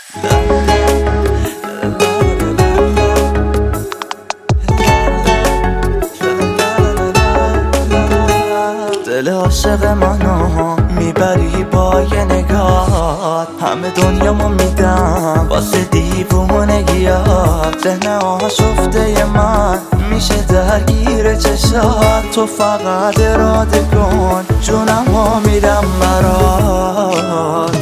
دل عاشق منو میبری با یه نگاه، همه دنیامو میدم واسه دیوونگیات. ذهن آشفته من میشه درگیر چشات، تو فقط اراده کن جونمو میدم برات.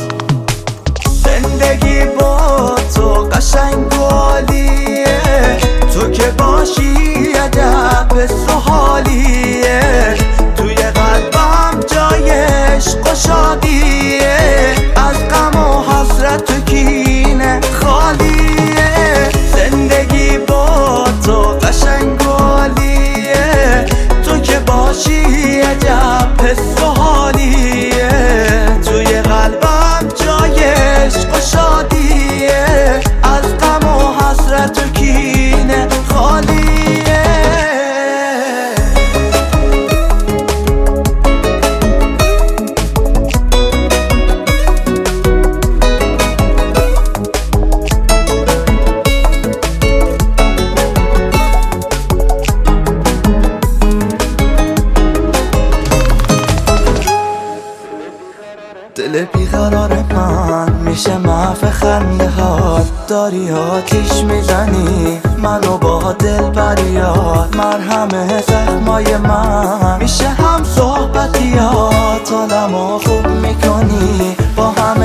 زندگی با تو قشنگ و عالیه، تو که باشی عجب حس و حالیه. توی قلبم جای عشق و شادیه، از غم و حسرت و کینه خالیه. زندگی با تو قشنگ و عالیه، تو که باشی عجب حس و حالیه. توی قلبم جای عشق و شادیه، از غم و حسرت و کینه خالیه. دل بیقرار من میشه محو خنده هات، داری آتیش میزنی منو با دل بریات. مرهم زخمای من میشه هم صحبتیات، حالمو خوب میکنی با هم